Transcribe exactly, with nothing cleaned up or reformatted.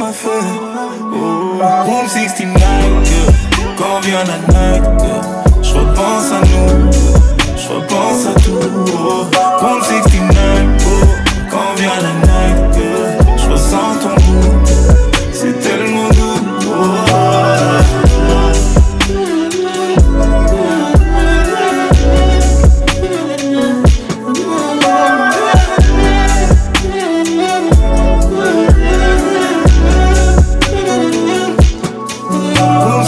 à faire. Oh, Room soixante-neuf, yeah. Quand vient la night, yeah. Je repense à nous.